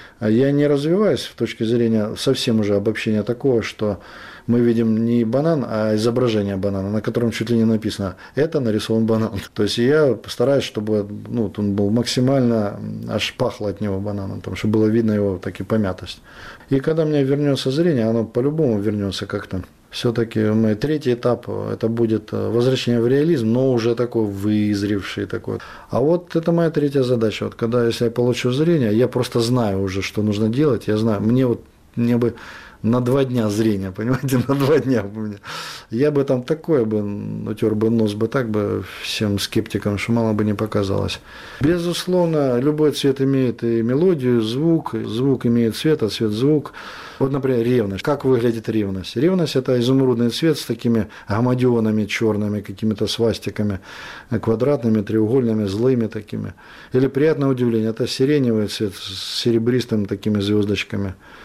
Я не развиваюсь в точке зрения совсем уже обобщения такого, что мы видим не банан, а изображение банана, на котором чуть ли не написано «это нарисован банан». То есть я постараюсь, чтобы он был максимально, аж пахло от него бананом, чтобы было видно его таки помятость. И когда у меня вернется зрение, оно по-любому вернется как-то. Все-таки мой 3-й этап – это будет возвращение в реализм, но уже такой вызревший такой. А вот это моя 3-я задача. Вот когда, если я получу зрение, я просто знаю уже, что нужно делать. Я знаю, мне бы на 2 дня зрения, понимаете, на 2 дня у меня. Я бы там такое бы, утер бы нос бы так бы всем скептикам, что мало бы не показалось. Безусловно, любой цвет имеет и мелодию, звук имеет цвет, а цвет звук. Вот, например, ревность. Как выглядит ревность? Ревность – это изумрудный цвет с такими гамадионами черными, какими-то свастиками, квадратными, треугольными, злыми такими. Или приятное удивление – это сиреневый цвет с серебристыми такими звездочками.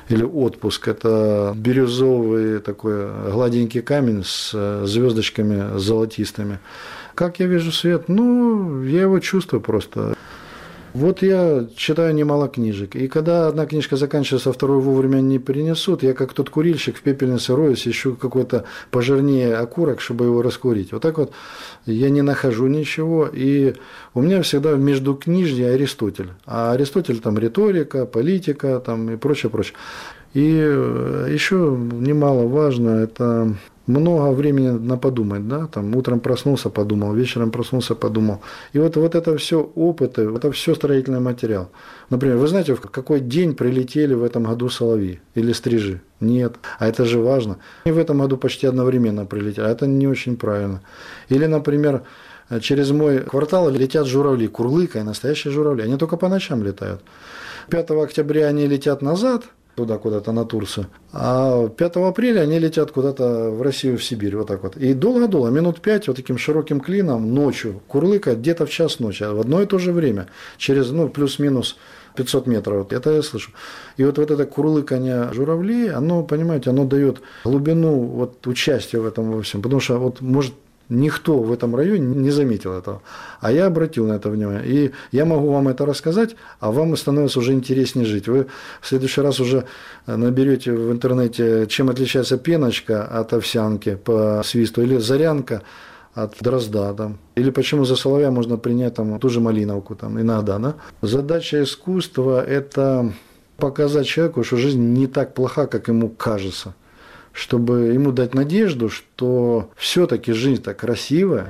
или отпуск. Это бирюзовый такой гладенький камень с звездочками золотистыми. Как я вижу свет? Ну, я его чувствую просто. Вот я читаю немало книжек, и когда одна книжка заканчивается, а вторую вовремя не принесут, я как тот курильщик в пепельнице роюсь, ищу какой-то пожирнее окурок, чтобы его раскурить. Вот так вот я не нахожу ничего, и у меня всегда между книжья Аристотель. А Аристотель там риторика, политика там, и прочее, прочее. И еще немаловажно, это много времени на подумать, да, там утром проснулся, подумал, вечером проснулся, подумал. И вот это все опыты, это все строительный материал. Например, вы знаете, в какой день прилетели в этом году соловьи или стрижи? Нет. А это же важно. И в этом году почти одновременно прилетели, а это не очень правильно. Или, например, через мой квартал летят журавли, курлыкая, настоящие журавли. Они только по ночам летают. 5 октября они летят назад, туда куда-то на Турцию, а 5 апреля они летят куда-то в Россию, в Сибирь, вот так вот. И долго-долго, минут 5, вот таким широким клином ночью курлыкают где-то в час ночи, в одно и то же время, через, плюс-минус 500 метров, это я слышу. И вот это курлыканье журавлей, оно, понимаете, оно дает глубину вот участия в этом во всем, потому что вот может никто в этом районе не заметил этого. А я обратил на это внимание. И я могу вам это рассказать, а вам становится уже интереснее жить. Вы в следующий раз уже наберете в интернете, чем отличается пеночка от овсянки по свисту, или зарянка от дрозда. Там. Или почему за соловья можно принять там, ту же малиновку там, иногда. Да? Задача искусства – это показать человеку, что жизнь не так плоха, как ему кажется. Чтобы ему дать надежду, что все-таки жизнь-то красивая.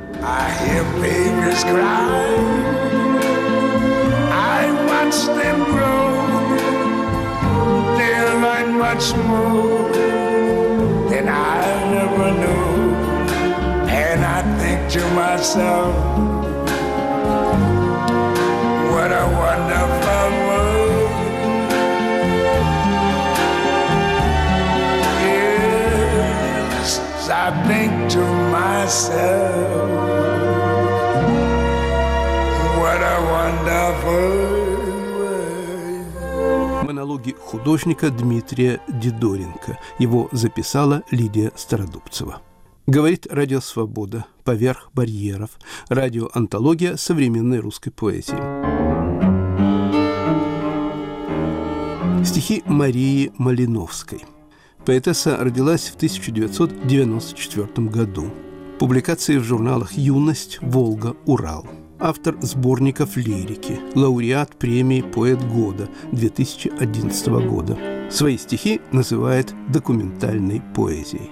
I think to myself, what a wonderful world. Монологи художника Дмитрия Дидоренко. Его записала Лидия Стародубцева. Говорит Радио Свобода. Поверх барьеров. Радиоантология современной русской поэзии. Стихи Марии Малиновской. Поэтесса родилась в 1994 году. Публикации в журналах «Юность», «Волга», «Урал». Автор сборников лирики, лауреат премии «Поэт года» 2011 года. Свои стихи называет документальной поэзией.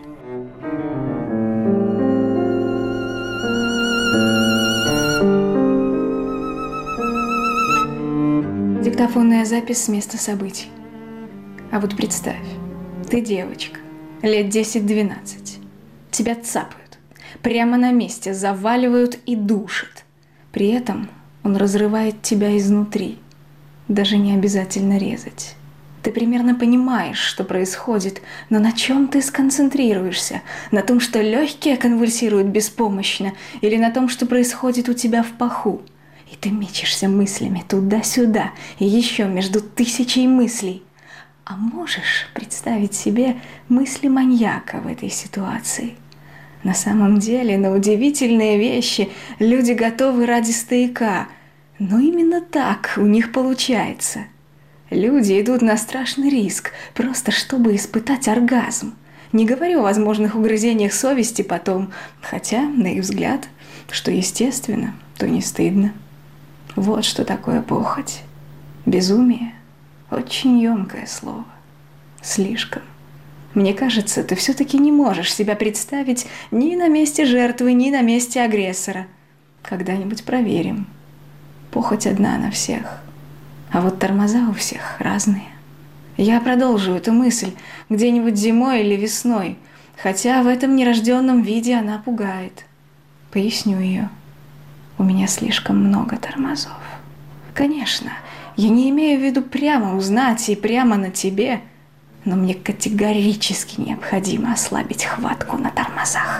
Диктофонная запись с места событий. А вот представь. Ты девочка, лет 10-12. Тебя цапают, прямо на месте заваливают и душат. При этом он разрывает тебя изнутри. Даже не обязательно резать. Ты примерно понимаешь, что происходит, но на чем ты сконцентрируешься? На том, что легкие конвульсируют беспомощно, или на том, что происходит у тебя в паху? И ты мечешься мыслями туда-сюда, и еще между тысячей мыслей. А можешь представить себе мысли маньяка в этой ситуации? На самом деле, на удивительные вещи люди готовы ради стояка. Но именно так у них получается. Люди идут на страшный риск, просто чтобы испытать оргазм. Не говорю о возможных угрызениях совести потом, хотя, на их взгляд, что естественно, то не стыдно. Вот что такое похоть. Безумие. Очень емкое слово. Слишком. Мне кажется, ты все-таки не можешь себя представить ни на месте жертвы, ни на месте агрессора. Когда-нибудь проверим. Похоть одна на всех. А вот тормоза у всех разные. Я продолжу эту мысль где-нибудь зимой или весной, хотя в этом нерожденном виде она пугает. Поясню ее. У меня слишком много тормозов. Конечно, я не имею в виду прямо узнать и прямо на тебе, но мне категорически необходимо ослабить хватку на тормозах.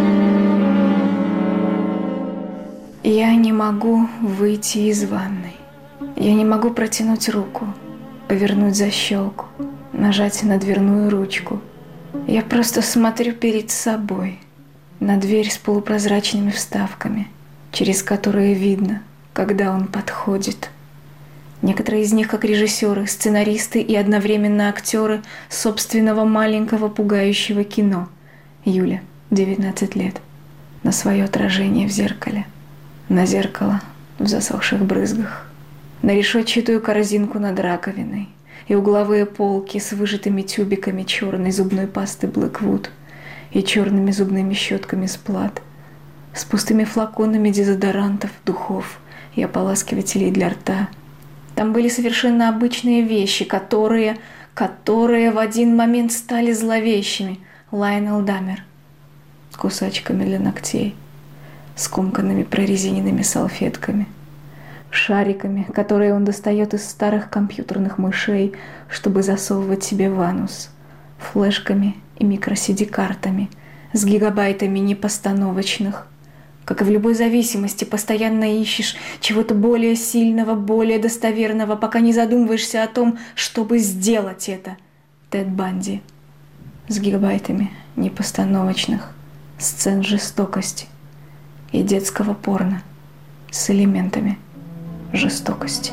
Я не могу выйти из ванной. Я не могу протянуть руку, повернуть защелку, нажать на дверную ручку. Я просто смотрю перед собой на дверь с полупрозрачными вставками, через которые видно, когда он подходит. Некоторые из них как режиссеры, сценаристы и одновременно актеры собственного маленького пугающего кино. Юля, 19 лет, на свое отражение в зеркале, на зеркало в засохших брызгах, на решетчатую корзинку над раковиной и угловые полки с выжатыми тюбиками черной зубной пасты Blackwood и черными зубными щетками Splat, с пустыми флаконами дезодорантов, духов и ополаскивателей для рта. Там были совершенно обычные вещи, которые в один момент стали зловещими. Лайонел Даммер с кусачками для ногтей, скомканными прорезиненными салфетками, шариками, которые он достает из старых компьютерных мышей, чтобы засовывать себе в анус, флешками и микро-CD-картами с гигабайтами непостановочных. Как и в любой зависимости, постоянно ищешь чего-то более сильного, более достоверного, пока не задумываешься о том, чтобы сделать это. Тед Банди с гигабайтами непостановочных сцен жестокости и детского порно с элементами жестокости.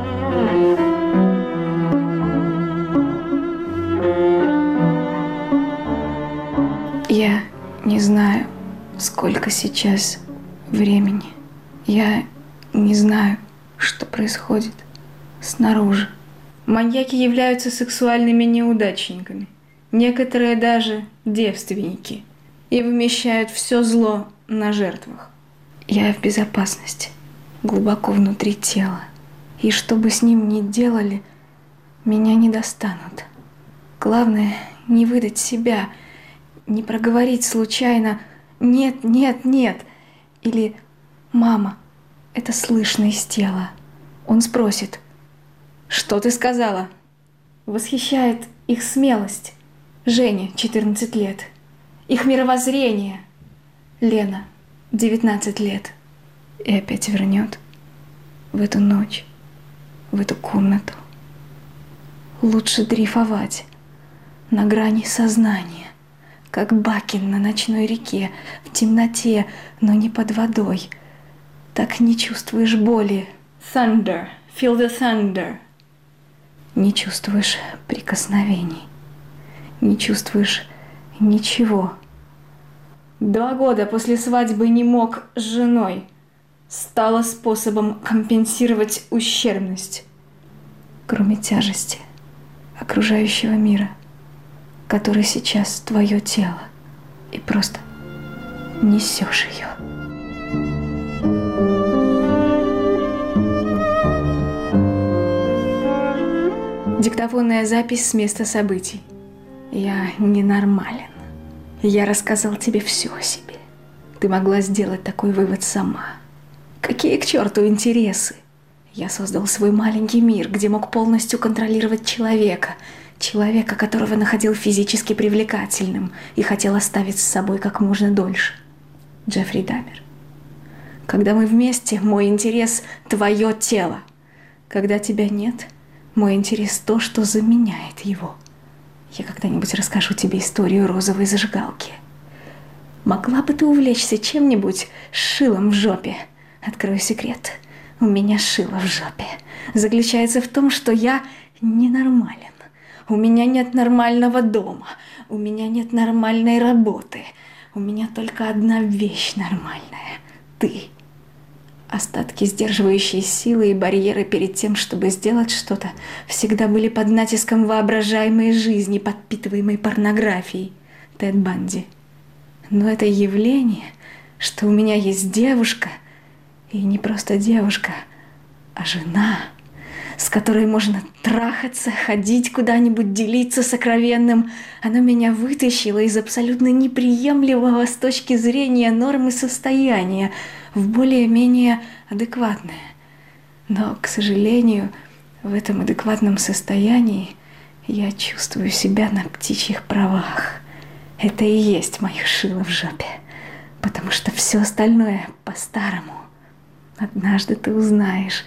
Я не знаю, сколько сейчас времени. Я не знаю, что происходит снаружи. Маньяки являются сексуальными неудачниками. Некоторые даже девственники. И вымещают все зло на жертвах. Я в безопасности, глубоко внутри тела. И что бы с ним ни делали, меня не достанут. Главное, не выдать себя, не проговорить случайно «нет, нет, нет» или «мама, это слышно из тела». Он спросит «что ты сказала?» Восхищает их смелость. Женя, 14 лет. Их мировоззрение. Лена, 19 лет. И опять вернет в эту ночь, в эту комнату. Лучше дрейфовать на грани сознания, как Бакин на ночной реке, в темноте, но не под водой. Так не чувствуешь боли. Thunder, feel the thunder. Не чувствуешь прикосновений. Не чувствуешь ничего. 2 года после свадьбы не мог с женой. Стало способом компенсировать ущербность. Кроме тяжести окружающего мира, который сейчас твое тело, и просто несешь ее. Диктофонная запись с места событий. Я ненормален. Я рассказал тебе все о себе. Ты могла сделать такой вывод сама. Какие к черту интересы? Я создал свой маленький мир, где мог полностью контролировать человека, которого находил физически привлекательным и хотел оставить с собой как можно дольше. Джеффри Даммер. Когда мы вместе, мой интерес – твое тело. Когда тебя нет, мой интерес – то, что заменяет его. Я когда-нибудь расскажу тебе историю розовой зажигалки. Могла бы ты увлечься чем-нибудь с шилом в жопе? Открою секрет. У меня шило в жопе. Заключается в том, что я ненормален. У меня нет нормального дома. У меня нет нормальной работы. У меня только одна вещь нормальная. Ты. Остатки сдерживающей силы и барьеры перед тем, чтобы сделать что-то, всегда были под натиском воображаемой жизни, подпитываемой порнографией. Тед Банди. Но это явление, что у меня есть девушка, и не просто девушка, а жена, с которой можно трахаться, ходить куда-нибудь, делиться сокровенным, оно меня вытащило из абсолютно неприемлемого с точки зрения нормы состояния в более-менее адекватное. Но, к сожалению, в этом адекватном состоянии я чувствую себя на птичьих правах. Это и есть мое шило в жопе, потому что все остальное по-старому. Однажды ты узнаешь,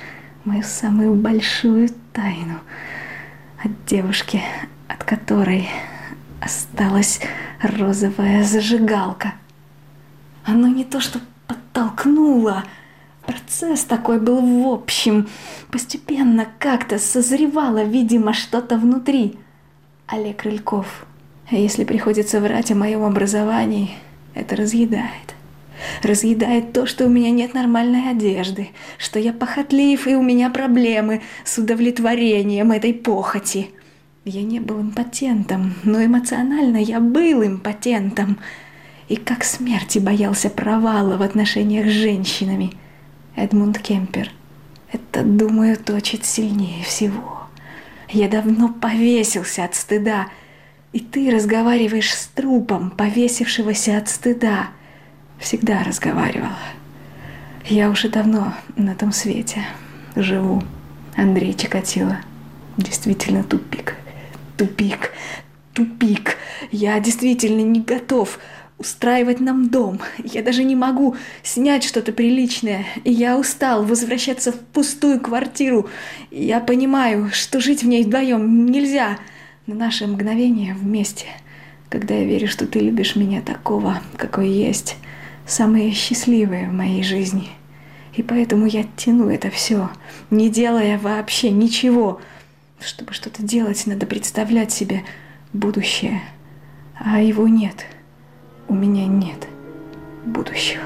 мою самую большую тайну от девушки, от которой осталась розовая зажигалка. Оно не то что подтолкнуло, процесс такой был в общем. Постепенно как-то созревало, видимо, что-то внутри. Олег Рыльков. Если приходится врать о моем образовании, это разъедает. Разъедает то, что у меня нет нормальной одежды, что я похотлив и у меня проблемы с удовлетворением этой похоти. Я не был импотентом, но эмоционально я был импотентом. И как смерти боялся провала в отношениях с женщинами. Эдмунд Кемпер. Это, думаю, точит сильнее всего. Я давно повесился от стыда. И ты разговариваешь с трупом, повесившегося от стыда. Всегда разговаривал. Я уже давно на том свете живу. Андрей Чикатило. Действительно тупик. Тупик. Тупик. Я действительно не готов устраивать нам дом. Я даже не могу снять что-то приличное. И я устал возвращаться в пустую квартиру. И я понимаю, что жить в ней вдвоем нельзя. Но наше мгновение вместе, когда я верю, что ты любишь меня такого, какой есть, самые счастливые в моей жизни. И поэтому я тяну это все, не делая вообще ничего. Чтобы что-то делать, надо представлять себе будущее. А его нет. У меня нет будущего.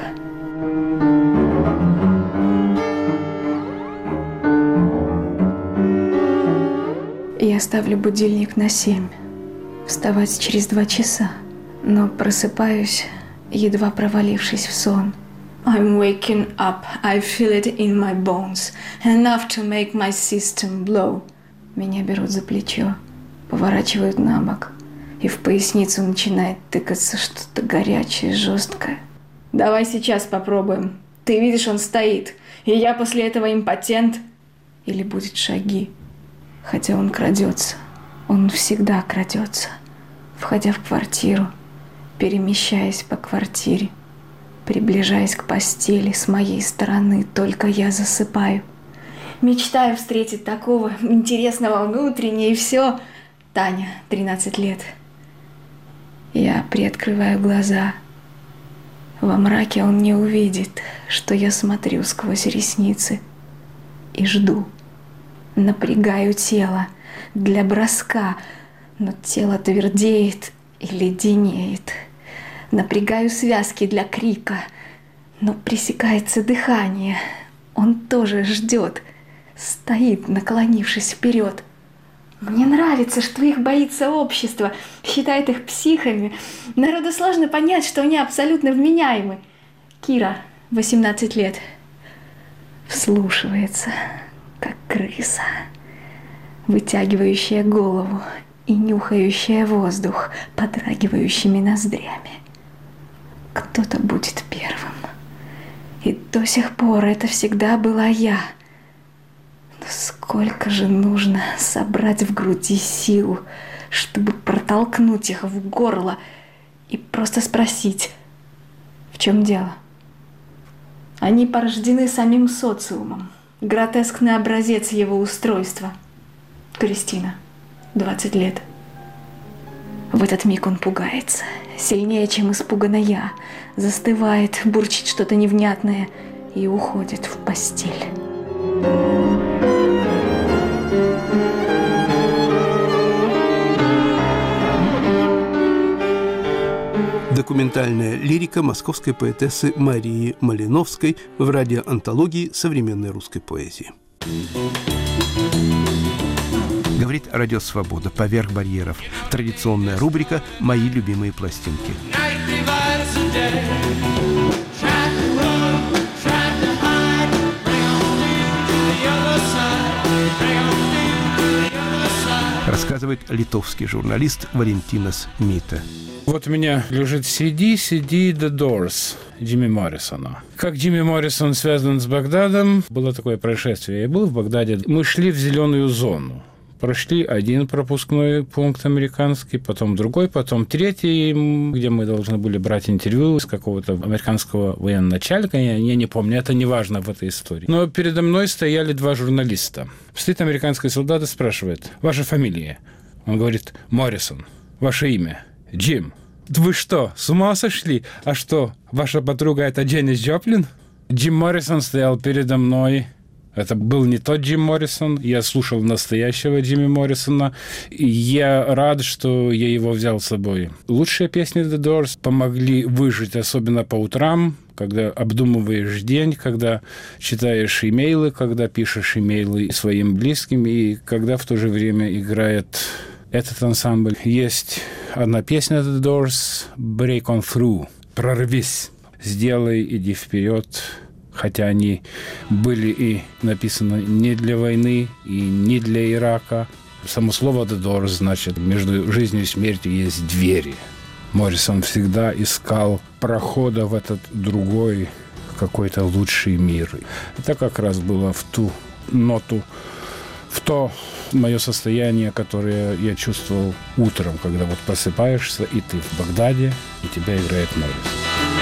Я ставлю будильник на 7. Вставать через 2 часа. Но просыпаюсь, едва провалившись в сон. I'm waking up, I feel it in my bones, enough to make my system blow. Меня берут за плечо, поворачивают на бок, и в поясницу начинает тыкаться что-то горячее, жесткое. Давай сейчас попробуем. Ты видишь, он стоит, и я после этого импотент. Или будет шаги, хотя он крадется. Он всегда крадется, входя в квартиру, перемещаясь по квартире, приближаясь к постели с моей стороны, только я засыпаю. Мечтаю встретить такого интересного внутренне, и все. Таня, 13 лет. Я приоткрываю глаза. Во мраке он не увидит, что я смотрю сквозь ресницы и жду. Напрягаю тело для броска, но тело твердеет и леденеет. Напрягаю связки для крика, но пресекается дыхание. Он тоже ждет, стоит, наклонившись вперед. Мне нравится, что их боится общество, считает их психами. Народу сложно понять, что они абсолютно вменяемы. Кира, 18 лет, вслушивается, как крыса, вытягивающая голову и нюхающая воздух подрагивающими ноздрями. Кто-то будет первым. И до сих пор это всегда была я. Но сколько же нужно собрать в груди сил, чтобы протолкнуть их в горло и просто спросить, в чем дело? Они порождены самим социумом. Гротескный образец его устройства. Кристина, 20 лет. В этот миг он пугается, сильнее, чем испугана я, застывает, бурчит что-то невнятное и уходит в постель. Документальная лирика московской поэтессы Марии Малиновской в радиоантологии современной русской поэзии. Говорит Радио Свобода. Поверх барьеров. Традиционная рубрика «Мои любимые пластинки». Рассказывает литовский журналист Валентинас Мита. Вот у меня лежит CD The Doors Джимми Моррисона. Как Джимми Моррисон связан с Багдадом, было такое происшествие. Я был в Багдаде. Мы шли в зеленую зону Прошли один пропускной пункт американский, потом другой, потом третий, где мы должны были брать интервью с какого-то американского военачальника. Я не помню, это не важно в этой истории. Но передо мной стояли 2 журналиста. Стоит американский солдат и спрашивает: «Ваша фамилия?» Он говорит: «Моррисон». «Ваше имя?» «Джим». «Вы что, с ума сошли? А что, ваша подруга – это Дженнис Джоплин?» Джим Моррисон стоял передо мной. Это был не тот Джим Моррисон. Я слушал настоящего Джимми Моррисона. И я рад, что я его взял с собой. Лучшие песни The Doors помогли выжить, особенно по утрам, когда обдумываешь день, когда читаешь имейлы, когда пишешь имейлы своим близким, и когда в то же время играет этот ансамбль. Есть одна песня The Doors «Break on Through», «Прорвись», «Сделай, иди вперед». Хотя они были и написаны не для войны, и не для Ирака. Само слово «The Doors» значит, между жизнью и смертью есть двери. Моррисон всегда искал прохода в этот другой, какой-то лучший мир. Это как раз было в ту ноту, в то мое состояние, которое я чувствовал утром, когда вот просыпаешься, и ты в Багдаде, и тебя играет Моррисон.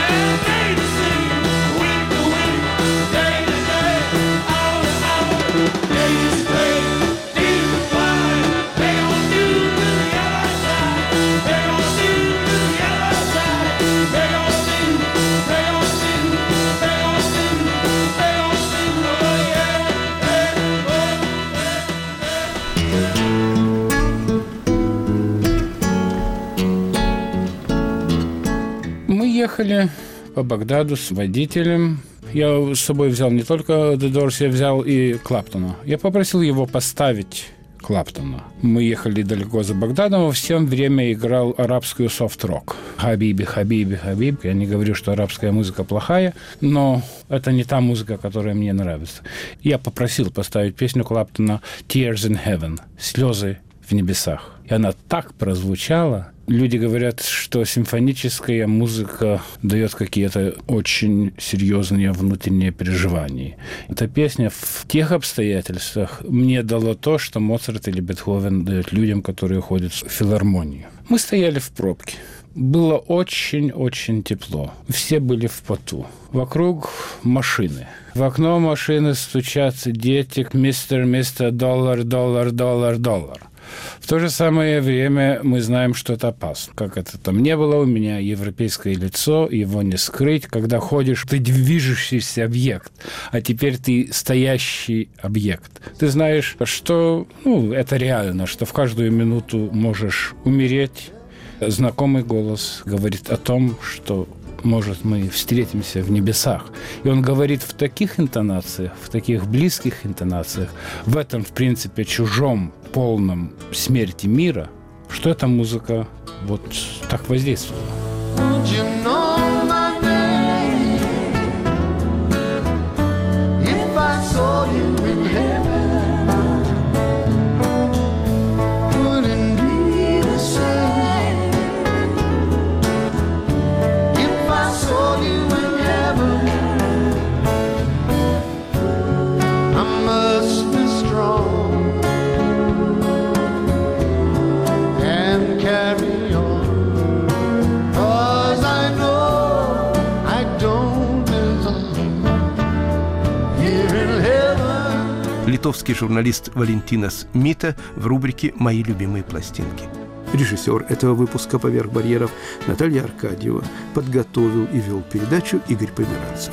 Ехали по Багдаду с водителем. Я с собой взял не только The Doors, я взял и Клаптона. Я попросил его поставить Клаптона. Мы ехали далеко за Багдадом, во все время играл арабскую софт-рок. Хабиби, хабиби, хабиб. Я не говорю, что арабская музыка плохая, но это не та музыка, которая мне нравится. Я попросил поставить песню Клаптона «Tears in Heaven» – «Слезы в небесах». И она так прозвучала. Люди говорят, что симфоническая музыка дает какие-то очень серьезные внутренние переживания. Эта песня в тех обстоятельствах мне дала то, что Моцарт или Бетховен дают людям, которые ходят в филармонию. Мы стояли в пробке. Было очень-очень тепло. Все были в поту. Вокруг машины. В окно машины стучат дети: «Мистер, доллар, доллар, доллар, доллар». В то же самое время мы знаем, что это опасно. Как это там не было, у меня европейское лицо, его не скрыть. Когда ходишь, ты движущийся объект, а теперь ты стоящий объект. Ты знаешь, что это реально, что в каждую минуту можешь умереть. Знакомый голос говорит о том, что, может, мы встретимся в небесах. И он говорит в таких интонациях, в таких близких интонациях, в этом, в принципе, чужом, полном смерти мира, что эта музыка вот так воздействовала. Литовский журналист Валентинас Мита в рубрике «Мои любимые пластинки». Режиссер этого выпуска «Поверх барьеров» Наталья Аркадьева. Подготовил и вел передачу Игорь Померанцев.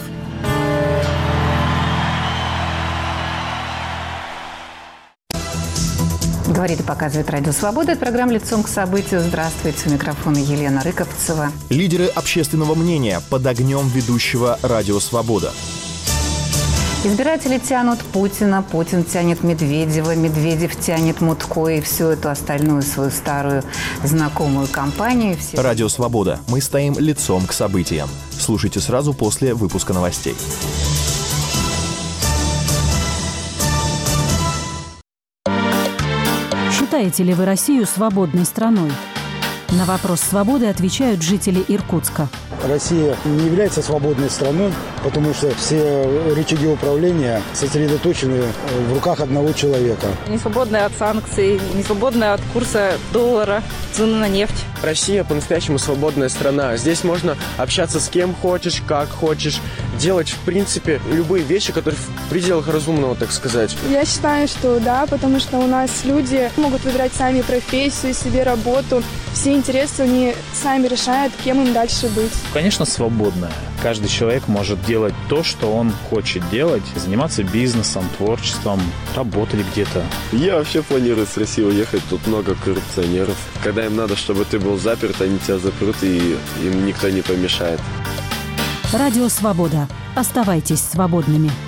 Говорит и показывает Радио Свобода. Это программа «Лицом к событию». Здравствуйте. У микрофона Елена Рыковцева. Лидеры общественного мнения под огнем ведущего Радио Свобода. Избиратели тянут Путина, Путин тянет Медведева, Медведев тянет Мутко и всю эту остальную свою старую знакомую компанию. Радио Свобода. Мы стоим лицом к событиям. Слушайте сразу после выпуска новостей. Считаете ли вы Россию свободной страной? На вопрос свободы отвечают жители Иркутска. Россия не является свободной страной, потому что все рычаги управления сосредоточены в руках одного человека. Не свободная от санкций, не свободная от курса доллара, цены на нефть. Россия по-настоящему свободная страна. Здесь можно общаться с кем хочешь, как хочешь, делать, в принципе, любые вещи, которые в пределах разумного, так сказать. Я считаю, что да, потому что у нас люди могут выбирать сами профессию, себе работу. Все интересы они сами решают, кем им дальше быть. Конечно, свободная. Каждый человек может делать то, что он хочет делать, заниматься бизнесом, творчеством, работать где-то. Я вообще планирую с России уехать, тут много коррупционеров. Когда им надо, чтобы ты был заперт, они тебя запрут, и им никто не помешает. Радио «Свобода». Оставайтесь свободными.